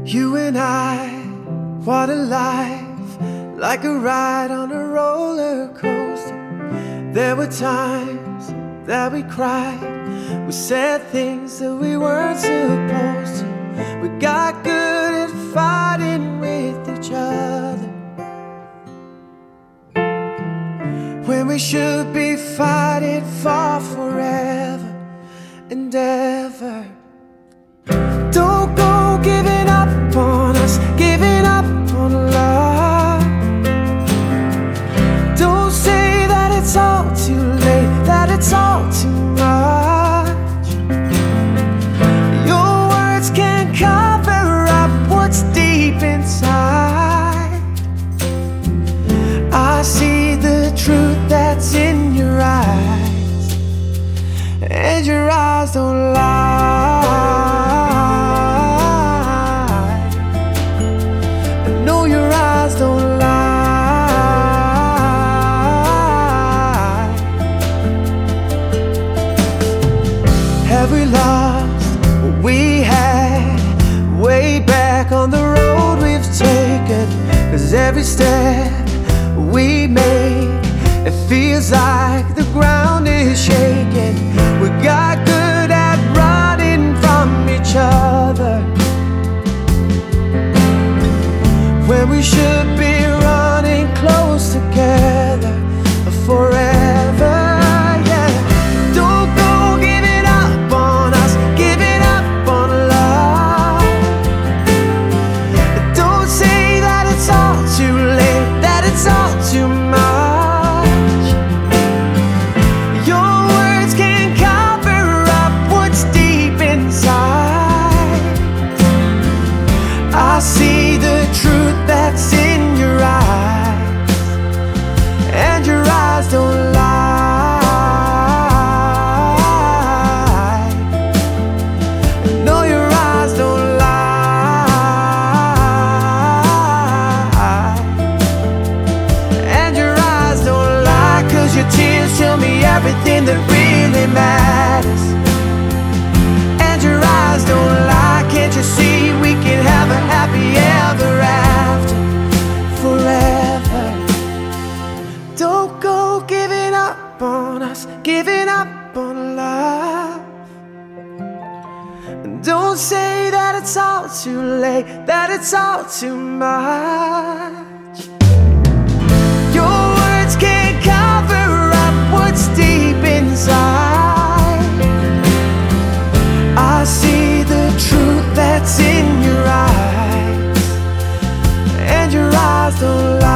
You and I, what a life, like a ride on a roller coaster. There were times that we cried, we said things that we weren't supposed to. We got good at fighting with each other when we should be fighting for forever and ever. Don't go giving up on us, giving up on love. Don't say that it's all too late, that it's all too much. Your words can't cover up what's deep inside. I see the truth that's in your eyes, and your eyes don't lie. Don't lie. Have we lost what we had way back on the road we've taken? 'Cause every step we make, it feels like the ground is shaking. We got good at running from each other when we should be running close together forever, yeah. Don't go giving up on us, giving up on love. Don't say that it's all too late, that it's all too much. Your words can't cover up what's deep inside. I see the truth that's in your eyes, and your eyes don't lie. No, your eyes don't lie, and your eyes don't lie. 'Cause your tears tell me everything that really matters, and your eyes don't lie. Can't you see we can have a happy ever after forever? Don't go giving up on us, giving up on love. Don't say that it's all too late, that it's all too much. Your words can't cover up what's deep inside. I see the truth that's in your eyes, and your eyes don't lie.